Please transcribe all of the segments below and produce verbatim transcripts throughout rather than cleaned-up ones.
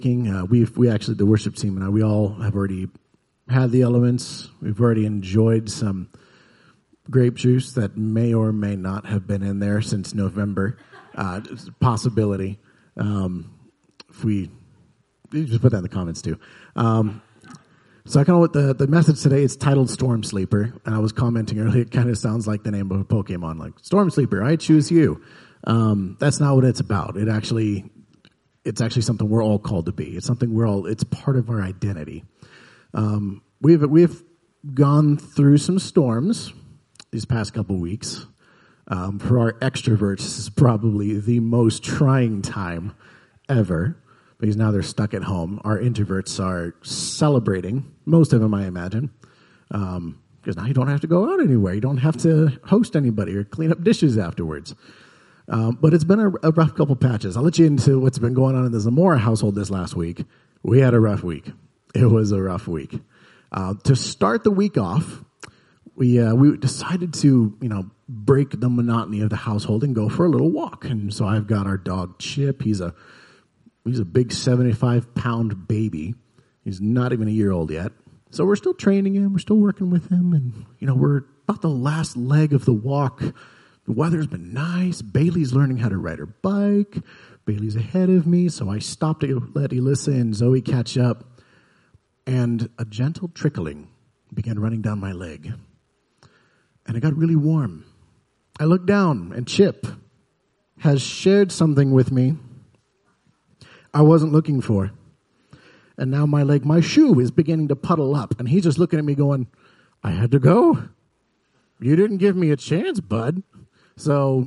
Uh, we've we actually the worship team and I we all have already had the elements. We've already enjoyed some grape juice that may or may not have been in there since November. Uh, it's a possibility. Um, if we you just put that in the comments too. Um, so I kind of what the the message today is titled Storm Sleeper, and I was commenting earlier. It kind of sounds like the name of a Pokemon, like Storm Sleeper. I choose you. Um, that's not what it's about. It actually. It's actually something we're all called to be. It's something we're all, it's part of our identity. Um, we've, we've gone through some storms these past couple weeks. Um, for our extroverts, this is probably the most trying time ever because now they're stuck at home. Our introverts are celebrating, most of them, I imagine, um, because now you don't have to go out anywhere. You don't have to host anybody or clean up dishes afterwards. Um, but it's been a, a rough couple patches. I'll let you into what's been going on in the Zamora household this last week. We had a rough week. It was a rough week. Uh, to start the week off, we uh, we decided to you know break the monotony of the household and go for a little walk. And so I've got our dog Chip. He's a he's a big seventy-five pound baby. He's not even a year old yet. So we're still training him. We're still working with him, and you know we're about the last leg of the walk. The weather's been nice. Bailey's learning how to ride her bike. Bailey's ahead of me, so I stopped to let Elissa and Zoe catch up. And a gentle trickling began running down my leg. And it got really warm. I looked down, and Chip has shared something with me I wasn't looking for. And now my leg, my shoe is beginning to puddle up. And he's just looking at me going, I had to go. You didn't give me a chance, bud. So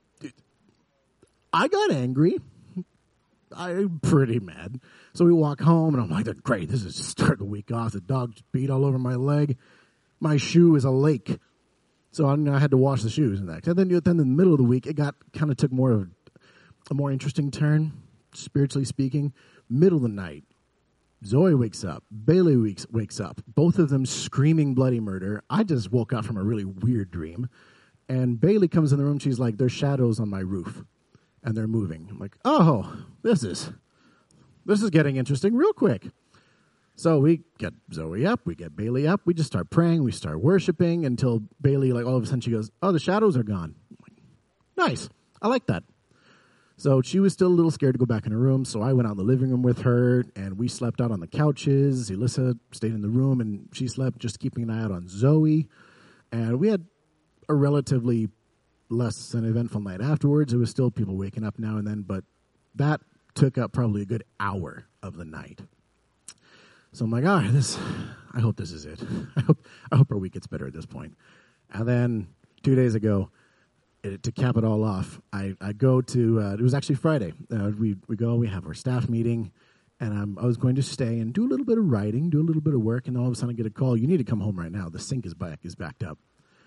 I got angry. I'm pretty mad. So we walk home, and I'm like, great, this is start the week off. The dog's beat all over my leg. My shoe is a lake. So I had to wash the shoes next. And then, then in the middle of the week, it got kind of took more of a more interesting turn, spiritually speaking. Middle of the night, Zoe wakes up. Bailey wakes, wakes up. Both of them screaming bloody murder. I just woke up from a really weird dream. And Bailey comes in the room. She's like, there's shadows on my roof, and they're moving. I'm like, oh, this is this is getting interesting real quick. So we get Zoe up. We get Bailey up. We just start praying. We start worshiping until Bailey, like all of a sudden, she goes, oh, the shadows are gone. I'm like, nice. I like that. So she was still a little scared to go back in her room. So I went out in the living room with her, and we slept out on the couches. Elissa stayed in the room, and she slept just keeping an eye out on Zoe. And we had a relatively less than eventful night afterwards. It was still people waking up now and then, but that took up probably a good hour of the night. So I'm like, all right, this, I hope this is it. I hope, I hope our week gets better at this point. And then two days ago, it, to cap it all off, I, I go to, uh, it was actually Friday. Uh, we, we go, we have our staff meeting, and I'm, I was going to stay and do a little bit of writing, do a little bit of work, and all of a sudden I get a call. You need to come home right now. The sink is back, is backed up.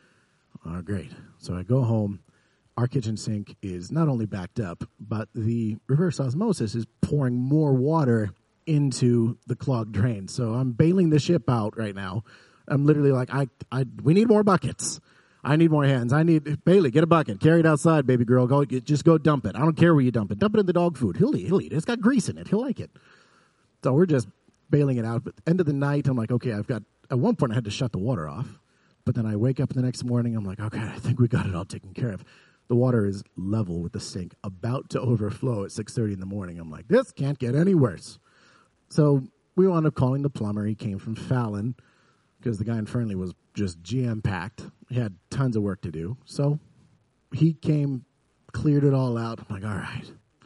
Oh, great. So I go home. Our kitchen sink is not only backed up, but the reverse osmosis is pouring more water into the clogged drain. So I'm bailing the ship out right now. I'm literally like, I, I, we need more buckets. I need more hands. I need, Bailey, get a bucket. Carry it outside, baby girl. Go, just go dump it. I don't care where you dump it. Dump it in the dog food. He'll eat, he'll eat it. It's got grease in it. He'll like it. So we're just bailing it out. But end of the night, I'm like, okay, I've got, at one point I had to shut the water off. But then I wake up the next morning, I'm like, okay, I think we got it all taken care of. The water is level with the sink, about to overflow at six thirty in the morning. I'm like, this can't get any worse. So we wound up calling the plumber. He came from Fallon because the guy in Fernley was just jam-packed. He had tons of work to do. So he came, cleared it all out. I'm like, all right,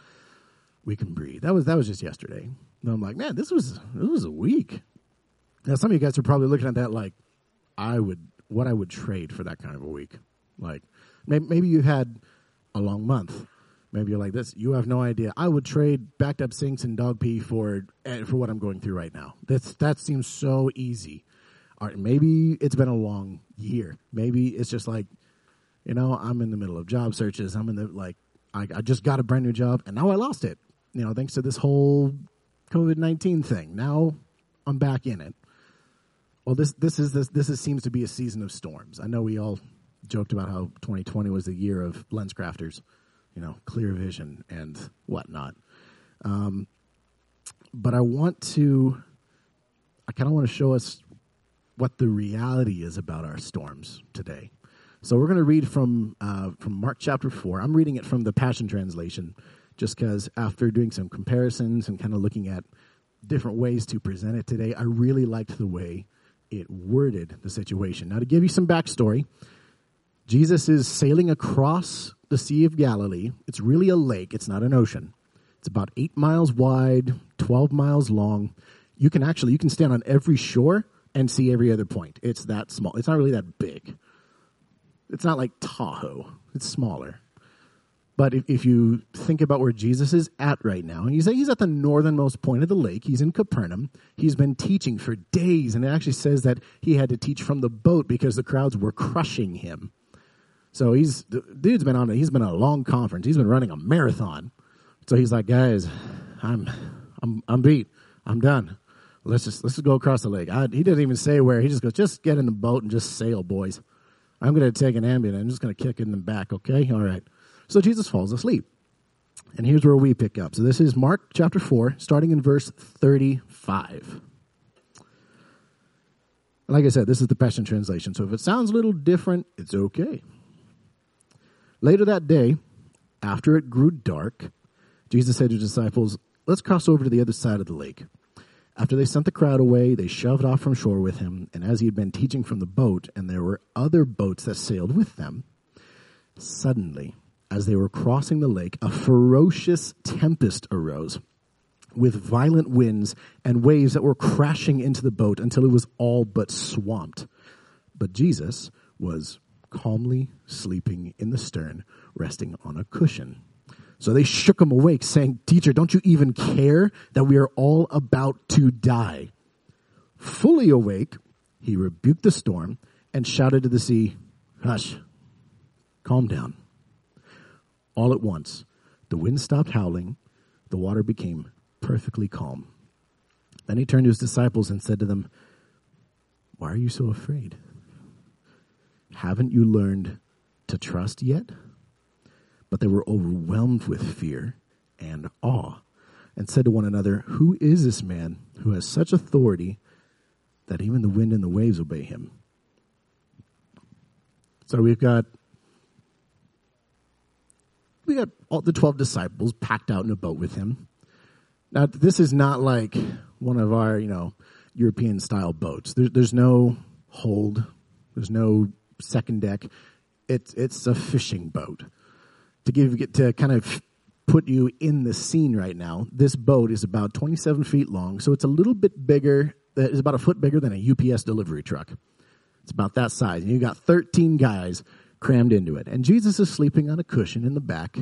we can breathe. That was that was just yesterday. And I'm like, man, this was this was a week. Now, some of you guys are probably looking at that like, I would, what I would trade for that kind of a week. Like, maybe, maybe you had a long month. Maybe you're like this. You have no idea. I would trade backed up sinks and dog pee for for what I'm going through right now. That's that seems so easy. All right, maybe it's been a long year. Maybe it's just like, you know, I'm in the middle of job searches. I'm in the like, I, I just got a brand new job, and now I lost it. You know, thanks to this whole COVID nineteen thing. Now I'm back in it. Well, this this is this this is, seems to be a season of storms. I know we all joked about how twenty twenty was the year of lens crafters. You know, clear vision and whatnot. Um, but I want to, I kind of want to show us what the reality is about our storms today. So we're going to read from uh, from Mark chapter four. I'm reading it from the Passion Translation, just because after doing some comparisons and kind of looking at different ways to present it today, I really liked the way it worded the situation. Now, to give you some backstory, Jesus is sailing across the Sea of Galilee. It's really a lake. It's not an ocean. It's about eight miles wide, twelve miles long. You can actually, you can stand on every shore and see every other point. It's that small. It's not really that big. It's not like Tahoe. It's smaller. But if, if you think about where Jesus is at right now, and you say he's at the northernmost point of the lake, he's in Capernaum. He's been teaching for days, and it actually says that he had to teach from the boat because the crowds were crushing him. So he's the dude's been on. A, he's been on a long conference. He's been running a marathon. So he's like, guys, I'm, I'm, I'm beat. I'm done. Let's just let's just go across the lake. I, he doesn't even say where. He just goes, just get in the boat and just sail, boys. I'm going to take an Ambien. I'm just going to kick it in the back. Okay, all right. So Jesus falls asleep. And here's where we pick up. So this is Mark chapter four, starting in verse thirty-five. Like I said, this is the Passion Translation. So if it sounds a little different, it's okay. Later that day, after it grew dark, Jesus said to his disciples, let's cross over to the other side of the lake. After they sent the crowd away, they shoved off from shore with him. And as he had been teaching from the boat, and there were other boats that sailed with them, suddenly, as they were crossing the lake, a ferocious tempest arose with violent winds and waves that were crashing into the boat until it was all but swamped. But Jesus was calmly sleeping in the stern, resting on a cushion. So they shook him awake, saying, Teacher, don't you even care that we are all about to die? Fully awake, he rebuked the storm and shouted to the sea, Hush, calm down. All at once, the wind stopped howling. The water became perfectly calm. Then he turned to his disciples and said to them, Why are you so afraid? Haven't you learned to trust yet? But they were overwhelmed with fear and awe and said to one another, Who is this man who has such authority that even the wind and the waves obey him? So we've got We got all the twelve disciples packed out in a boat with him. Now, this is not like one of our, you know, European-style boats. There, there's no hold. There's no second deck. It's it's a fishing boat. To give to kind of put you in the scene right now, this boat is about twenty-seven feet long, so it's a little bit bigger. It's about a foot bigger than a U P S delivery truck. It's about that size, and you got thirteen guys crammed into it. And Jesus is sleeping on a cushion in the back.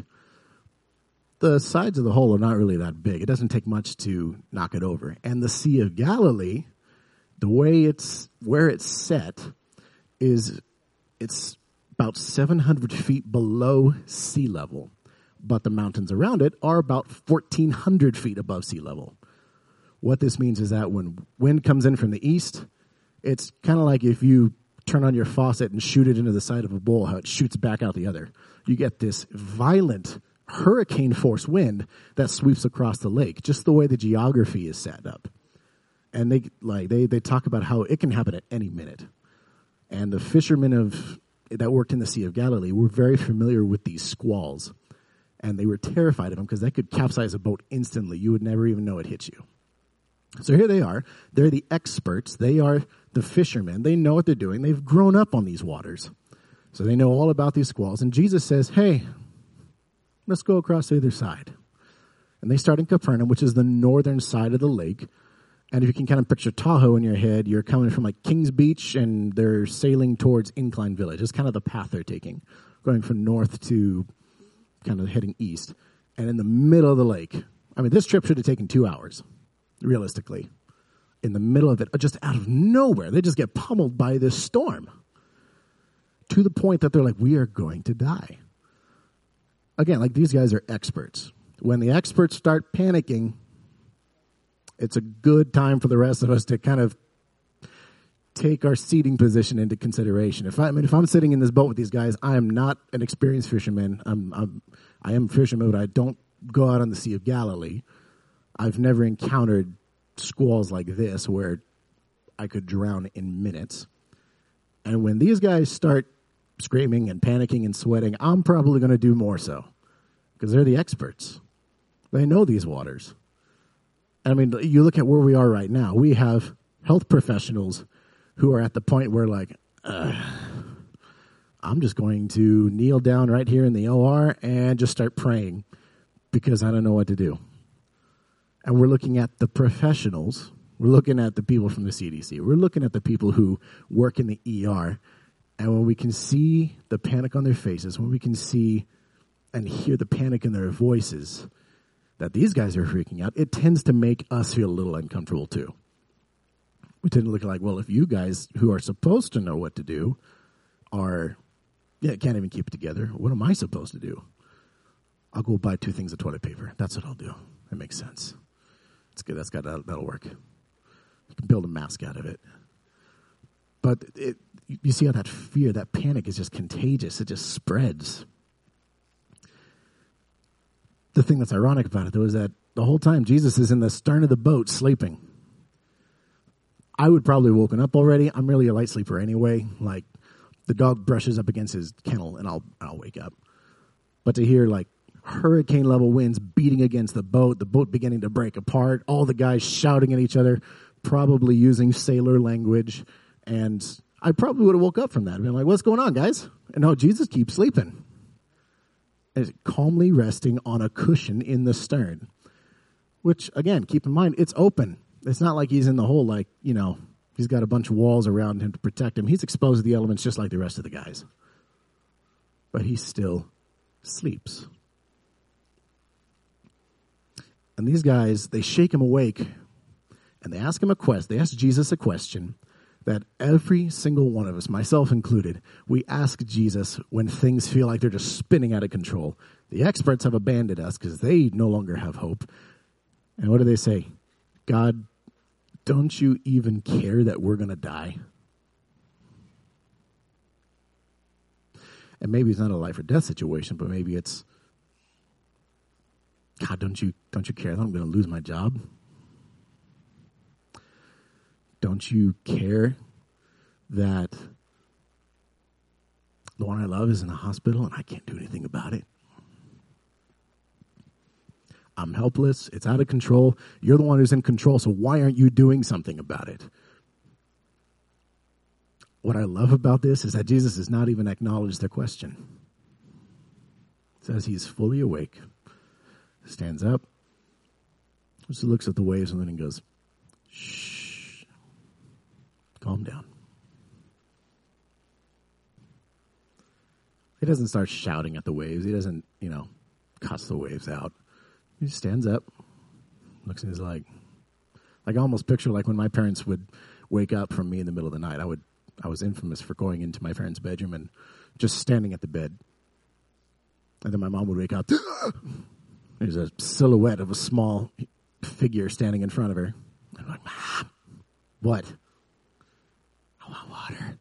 The sides of the hole are not really that big. It doesn't take much to knock it over. And the Sea of Galilee, the way it's, where it's set, is it's about seven hundred feet below sea level. But the mountains around it are about fourteen hundred feet above sea level. What this means is that when wind comes in from the east, it's kind of like if you turn on your faucet and shoot it into the side of a bowl, how it shoots back out the other. You get this violent hurricane force wind that sweeps across the lake, just the way the geography is set up. And they like they they talk about how it can happen at any minute. And the fishermen of that worked in the Sea of Galilee were very familiar with these squalls. And they were terrified of them because they could capsize a boat instantly. You would never even know it hit you. So here they are. They're the experts. They are the fishermen. They know what they're doing. They've grown up on these waters. So they know all about these squalls. And Jesus says, hey, let's go across the other side. And they start in Capernaum, which is the northern side of the lake. And if you can kind of picture Tahoe in your head, you're coming from like Kings Beach, and they're sailing towards Incline Village. It's kind of the path they're taking, going from north to kind of heading east. And in the middle of the lake, I mean, this trip should have taken two hours. Realistically, in the middle of it, just out of nowhere, they just get pummeled by this storm to the point that they're like, we are going to die. Again, like these guys are experts. When the experts start panicking, it's a good time for the rest of us to kind of take our seating position into consideration. If I, I mean, if I'm sitting in this boat with these guys, I am not an experienced fisherman. I'm, I'm I am a fisherman, but I don't go out on the Sea of Galilee. I've never encountered squalls like this where I could drown in minutes. And when these guys start screaming and panicking and sweating, I'm probably going to do more so because they're the experts. They know these waters. I mean, you look at where we are right now. We have health professionals who are at the point where, like, uh, I'm just going to kneel down right here in the O R and just start praying because I don't know what to do. And we're looking at the professionals. We're looking at the people from the C D C. We're looking at the people who work in the E R. And when we can see the panic on their faces, when we can see and hear the panic in their voices, that these guys are freaking out, it tends to make us feel a little uncomfortable too. We tend to look like, well, if you guys who are supposed to know what to do are, yeah, can't even keep it together, what am I supposed to do? I'll go buy two things of toilet paper. That's what I'll do. That makes sense. It's good. That's got that'll, that'll work. You can build a mask out of it. But it, you see how that fear, that panic is just contagious. It just spreads. The thing that's ironic about it, though, is that the whole time Jesus is in the stern of the boat sleeping. I would probably have woken up already. I'm really a light sleeper anyway. Like, the dog brushes up against his kennel, and I'll I'll wake up. But to hear, like, hurricane-level winds beating against the boat, the boat beginning to break apart, all the guys shouting at each other, probably using sailor language, and I probably would have woke up from that and been like, what's going on, guys? And no, Jesus keeps sleeping. And it's calmly resting on a cushion in the stern, which, again, keep in mind, it's open. It's not like he's in the hole, like, you know, he's got a bunch of walls around him to protect him. He's exposed to the elements just like the rest of the guys. But he still sleeps. And these guys, they shake him awake, and they ask him a question. They ask Jesus a question that every single one of us, myself included, we ask Jesus when things feel like they're just spinning out of control. The experts have abandoned us because they no longer have hope. And what do they say? God, don't you even care that we're going to die? And maybe it's not a life or death situation, but maybe it's, God, don't you don't you care that I'm going to lose my job? Don't you care that the one I love is in the hospital and I can't do anything about it? I'm helpless. It's out of control. You're the one who's in control, so why aren't you doing something about it? What I love about this is that Jesus does not even acknowledge their question. It says he's fully awake, stands up, just looks at the waves and then he goes, shh, calm down. He doesn't start shouting at the waves. He doesn't, you know, cuss the waves out. He just stands up, looks and he's like, like I almost picture like when my parents would wake up from me in the middle of the night. I would, I was infamous for going into my parents' bedroom and just standing at the bed. And then my mom would wake up. There's a silhouette of a small figure standing in front of her. I'm like, Mom, what? I want water.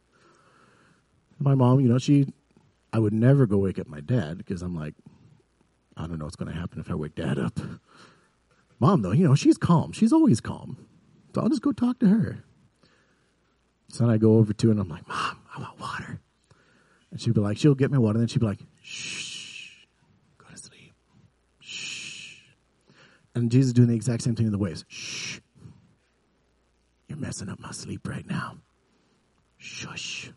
My mom, you know, she, I would never go wake up my dad because I'm like, I don't know what's going to happen if I wake Dad up. Mom, though, you know, she's calm. She's always calm. So I'll just go talk to her. So then I go over to her and I'm like, Mom, I want water. And she'd be like, she'll get me water. And then she'd be like, shh, go to sleep. Shh. And Jesus is doing the exact same thing in the waves. Shh. You're messing up my sleep right now. Shush.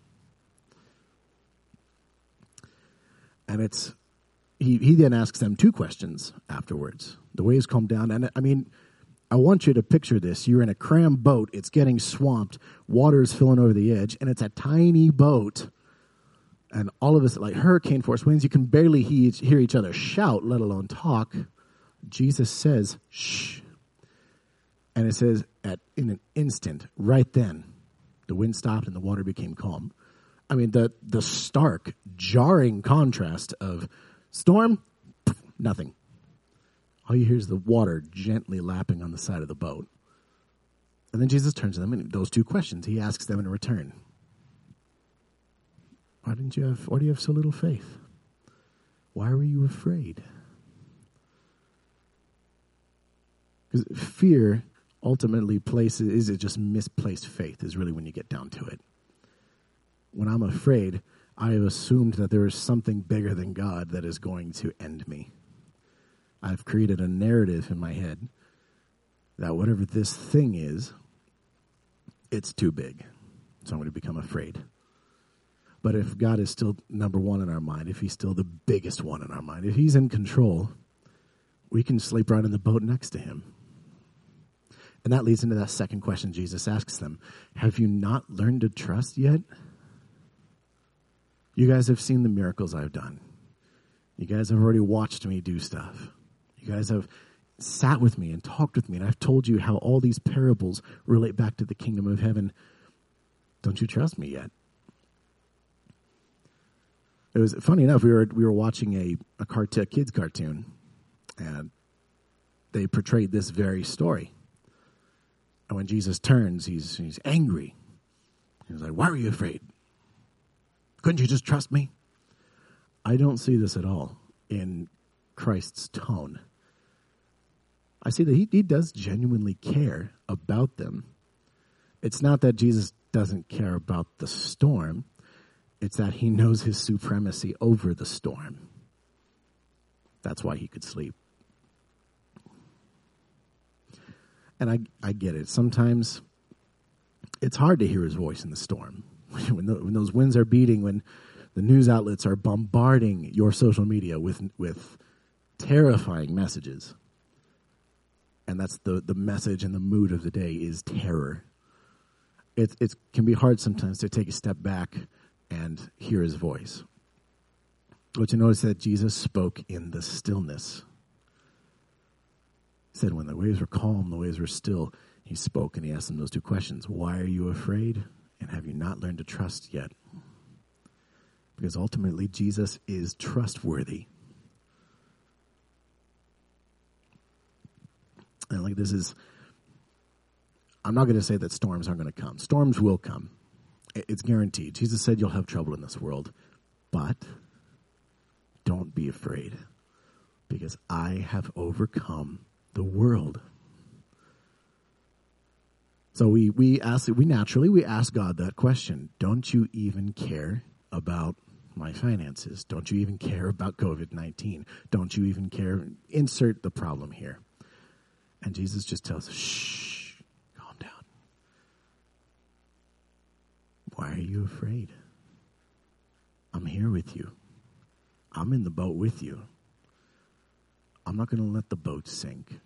And it's, He, he then asks them two questions afterwards. The waves calm down. And, I mean, I want you to picture this. You're in a crammed boat. It's getting swamped. Water is filling over the edge. And it's a tiny boat. And all of us, like hurricane force winds, you can barely he, hear each other shout, let alone talk. Jesus says, shh. And it says, at in an instant, right then, the wind stopped and the water became calm. I mean, the the stark, jarring contrast of storm, nothing. All you hear is the water gently lapping on the side of the boat. And then Jesus turns to them and those two questions he asks them in return. Why didn't you have, why do you have so little faith? Why were you afraid? Because fear ultimately places, is it just misplaced faith is really when you get down to it. When I'm afraid, I have assumed that there is something bigger than God that is going to end me. I've created a narrative in my head that whatever this thing is, it's too big. So I'm going to become afraid. But if God is still number one in our mind, if he's still the biggest one in our mind, if he's in control, we can sleep right in the boat next to him. And that leads into that second question Jesus asks them. Have you not learned to trust yet? You guys have seen the miracles I've done. You guys have already watched me do stuff. You guys have sat with me and talked with me, and I've told you how all these parables relate back to the kingdom of heaven. Don't you trust me yet? It was funny enough. We were we were watching a a, cart- a kids cartoon, and they portrayed this very story. And when Jesus turns, he's he's angry. He's like, "Why were you afraid? Couldn't you just trust me?" I don't see this at all in Christ's tone. I see that he, he does genuinely care about them. It's not that Jesus doesn't care about the storm. It's that he knows his supremacy over the storm. That's why he could sleep. And I, I get it. Sometimes it's hard to hear his voice in the storm. When, the, when those winds are beating, when the news outlets are bombarding your social media with with terrifying messages. And that's the, the message and the mood of the day is terror. It, it can be hard sometimes to take a step back and hear his voice. But you notice that Jesus spoke in the stillness. He said when the waves were calm, the waves were still, he spoke and he asked them those two questions. Why are you afraid? And have you not learned to trust yet? Because ultimately, Jesus is trustworthy. And like this is, I'm not going to say that storms aren't going to come. Storms will come. It's guaranteed. Jesus said you'll have trouble in this world. But don't be afraid. Because I have overcome the world. So we we ask we naturally we ask God that question. Don't you even care about my finances? Don't you even care about covid nineteen? Don't you even care? Insert the problem here. And Jesus just tells us, shh, calm down. Why are you afraid? I'm here with you. I'm in the boat with you. I'm not going to let the boat sink.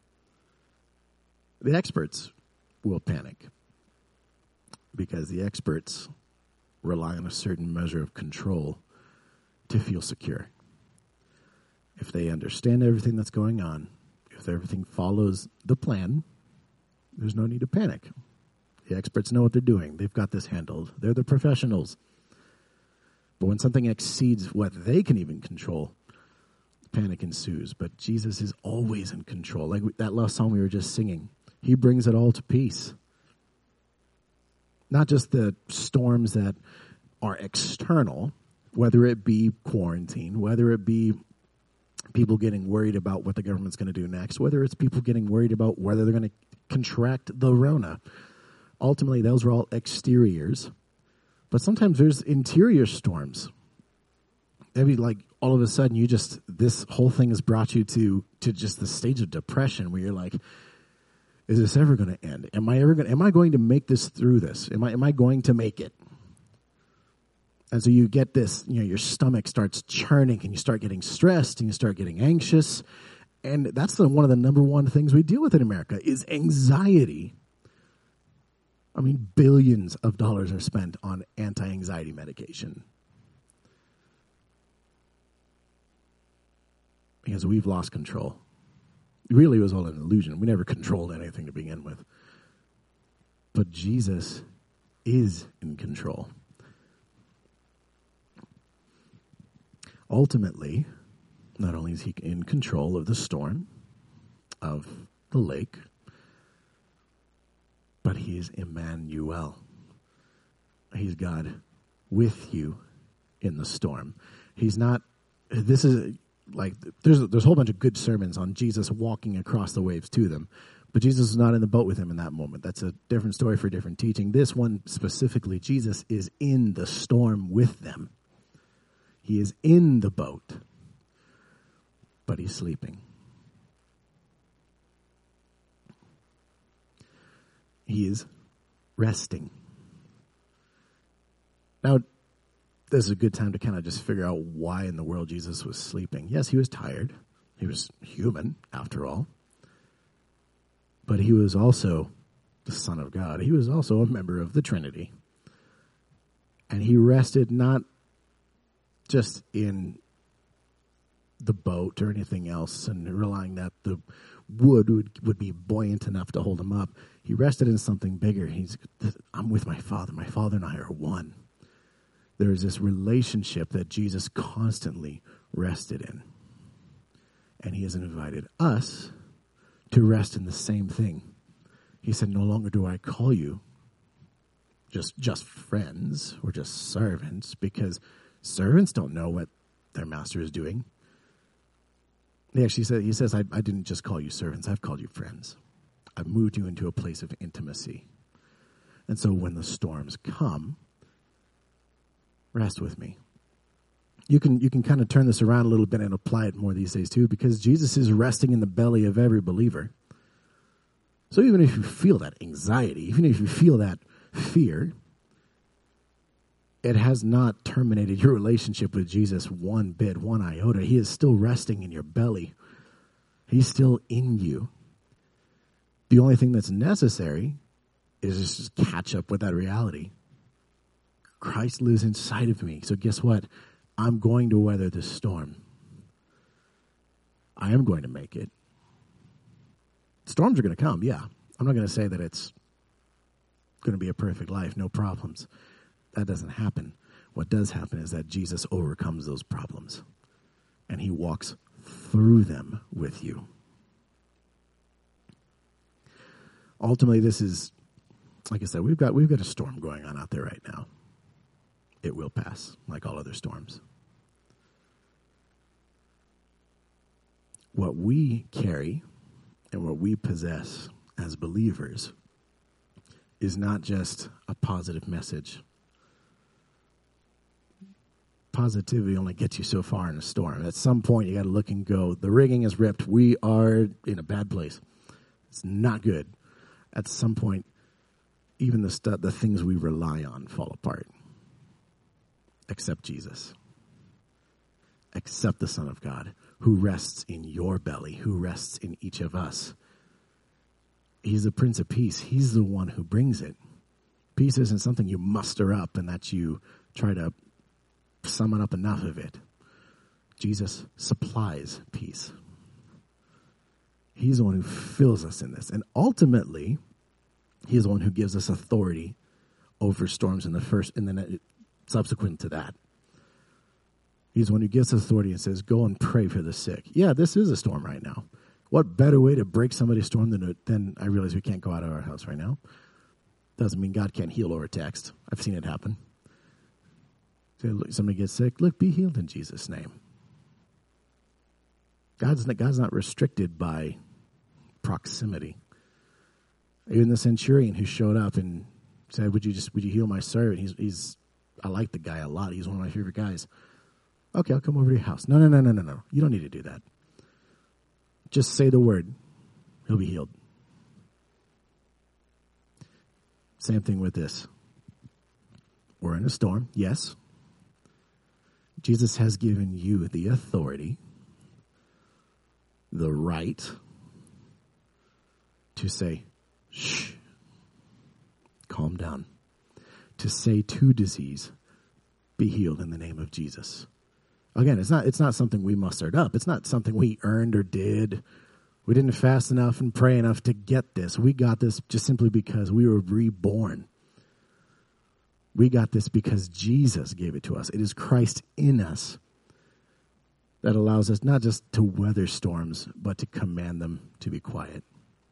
The experts will panic because the experts rely on a certain measure of control to feel secure. If they understand everything that's going on, if everything follows the plan, there's no need to panic. The experts know what they're doing. They've got this handled. They're the professionals. But when something exceeds what they can even control, panic ensues. But Jesus is always in control. Like that last song we were just singing. He brings it all to peace. Not just the storms that are external, whether it be quarantine, whether it be people getting worried about what the government's going to do next, whether it's people getting worried about whether they're going to contract the Rona. Ultimately, those are all exteriors. But sometimes there's interior storms. Maybe like all of a sudden you just, this whole thing has brought you to, to just the stage of depression where you're like, is this ever going to end? Am I ever going? Am I going to make this through this? Am I? Am I going to make it? And so you get this. You know, your stomach starts churning, and you start getting stressed, and you start getting anxious, and that's the, one of the number one things we deal with in America is anxiety. I mean, billions of dollars are spent on anti-anxiety medication because we've lost control. Really, it was all an illusion. We never controlled anything to begin with. But Jesus is in control. Ultimately, not only is he in control of the storm, of the lake, but he is Emmanuel. He's God with you in the storm. He's not, this is, like there's there's a whole bunch of good sermons on Jesus walking across the waves to them, but Jesus is not in the boat with him in that moment. That's a different story for different teaching. This one specifically, Jesus is in the storm with them. He is in the boat, but he's sleeping. He is resting. Now, this is a good time to kind of just figure out why in the world Jesus was sleeping. Yes, he was tired. He was human, after all. But he was also the Son of God. He was also a member of the Trinity. And he rested not just in the boat or anything else and relying that the wood would, would be buoyant enough to hold him up. He rested in something bigger. He's, I'm with my Father. My Father and I are one. There is this relationship that Jesus constantly rested in. And he has invited us to rest in the same thing. He said, no longer do I call you just, just friends or just servants, because servants don't know what their master is doing. He actually said, he says, I, I didn't just call you servants, I've called you friends. I've moved you into a place of intimacy. And so when the storms come, rest with me. You can you can kind of turn this around a little bit and apply it more these days too, because Jesus is resting in the belly of every believer. So even if you feel that anxiety, even if you feel that fear, it has not terminated your relationship with Jesus one bit, one iota. He is still resting in your belly. He's still in you. The only thing that's necessary is just catch up with that reality. Christ lives inside of me. So guess what? I'm going to weather this storm. I am going to make it. Storms are going to come, yeah. I'm not going to say that it's going to be a perfect life, no problems. That doesn't happen. What does happen is that Jesus overcomes those problems, and he walks through them with you. Ultimately, this is, like I said, we've got we've got a storm going on out there right now. It will pass, like all other storms. What we carry and what we possess as believers is not just a positive message. Positivity only gets you so far in a storm. At some point, you got to look and go, the rigging is ripped. We are in a bad place. It's not good. At some point, even the stu- the things we rely on fall apart. Accept Jesus. Accept the Son of God, who rests in your belly, who rests in each of us. He's the Prince of Peace. He's the one who brings it. Peace isn't something you muster up and that you try to summon up enough of it. Jesus supplies peace. He's the one who fills us in this. And ultimately, he is the one who gives us authority over storms in the first, and then subsequent to that. He's the one who gives authority and says, go and pray for the sick. Yeah, this is a storm right now. What better way to break somebody's storm than, than I realize we can't go out of our house right now. Doesn't mean God can't heal over text. I've seen it happen. So look, somebody gets sick, look, be healed in Jesus' name. God's not, God's not restricted by proximity. Even the centurion who showed up and said, would you just, would you heal my servant? He's, he's, I like the guy a lot. He's one of my favorite guys. Okay, I'll come over to your house. No, no, no, no, no, no. You don't need to do that. Just say the word. He'll be healed. Same thing with this. We're in a storm, yes. Jesus has given you the authority, the right to say, shh, calm down. To say to disease, be healed in the name of Jesus. Again, it's not it's not something we mustered up. It's not something we earned or did. We didn't fast enough and pray enough to get this. We got this just simply because we were reborn. We got this because Jesus gave it to us. It is Christ in us that allows us not just to weather storms, but to command them to be quiet.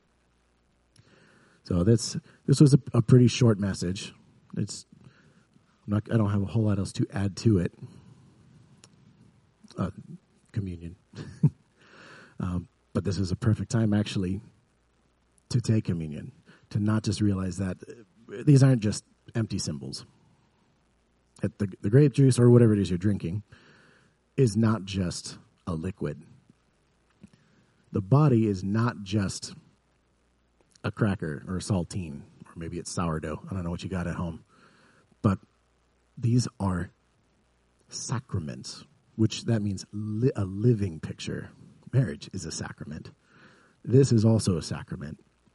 So that's this was a, a pretty short message. It's I'm not, I don't have a whole lot else to add to it. Uh, communion. um, but this is a perfect time, actually, to take communion, to not just realize that these aren't just empty symbols. That the, the grape juice or whatever it is you're drinking is not just a liquid. The body is not just a cracker or a saltine, or maybe it's sourdough. I don't know what you got at home. But these are sacraments, which that means li- a living picture. Marriage is a sacrament. This is also a sacrament.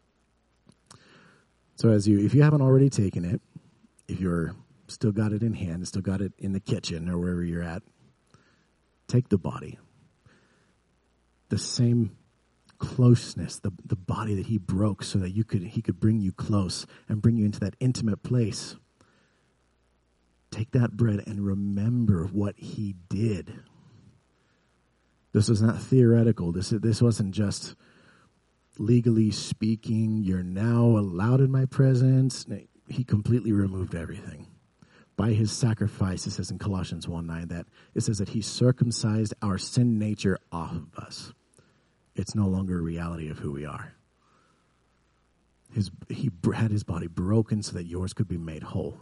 So as you, if you haven't already taken it, if you're still got it in hand, still got it in the kitchen or wherever you're at, take the body. The same closeness, the, the body that he broke so that you could he could bring you close and bring you into that intimate place. Take that bread and remember what he did. This was not theoretical. This, this wasn't just legally speaking, you're now allowed in my presence. He completely removed everything. By his sacrifice, it says in Colossians one nine that it says that he circumcised our sin nature off of us. It's no longer a reality of who we are. His, he had his body broken so that yours could be made whole.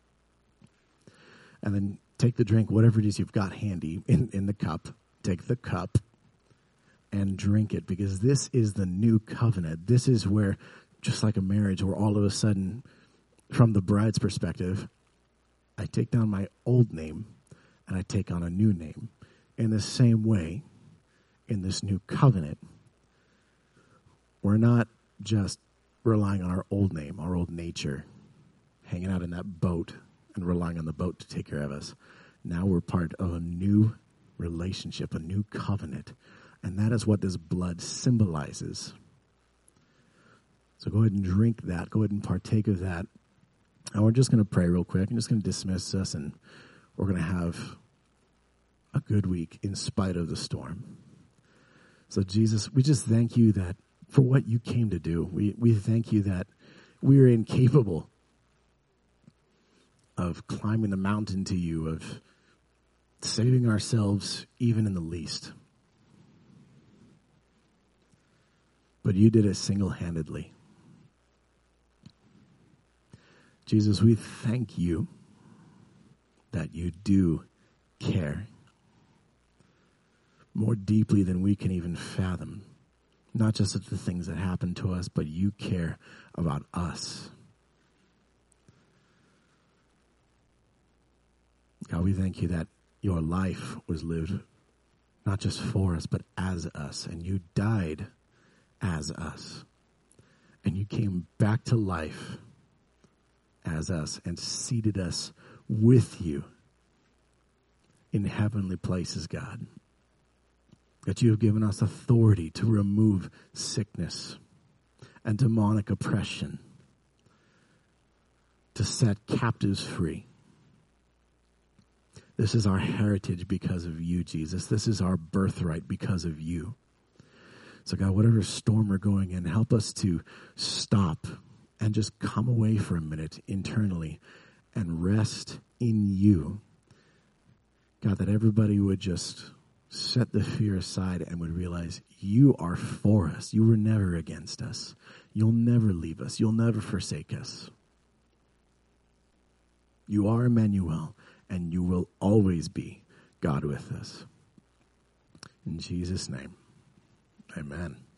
And then take the drink, whatever it is you've got handy in, in the cup. Take the cup and drink it, because this is the new covenant. This is where, just like a marriage, where all of a sudden, from the bride's perspective, I take down my old name and I take on a new name. In the same way, in this new covenant, we're not just relying on our old name, our old nature, hanging out in that boat and relying on the boat to take care of us. Now we're part of a new relationship, a new covenant. And that is what this blood symbolizes. So go ahead and drink that. Go ahead and partake of that. And we're just going to pray real quick. I'm just going to dismiss us, and we're going to have a good week in spite of the storm. So Jesus, we just thank you that for what you came to do. We we thank you that we are incapable of climbing the mountain to you, of saving ourselves even in the least. But you did it single-handedly. Jesus, we thank you that you do care more deeply than we can even fathom. Not just of the things that happen to us, but you care about us. God, we thank you that your life was lived not just for us, but as us. And you died as us. And you came back to life as us and seated us with you in heavenly places, God. That you have given us authority to remove sickness and demonic oppression, to set captives free. This is our heritage because of you, Jesus. This is our birthright because of you. So God, whatever storm we're going in, help us to stop and just come away for a minute internally and rest in you. God, that everybody would just set the fear aside and would realize you are for us. You were never against us. You'll never leave us. You'll never forsake us. You are Emmanuel, and you will always be God with us. In Jesus' name, amen.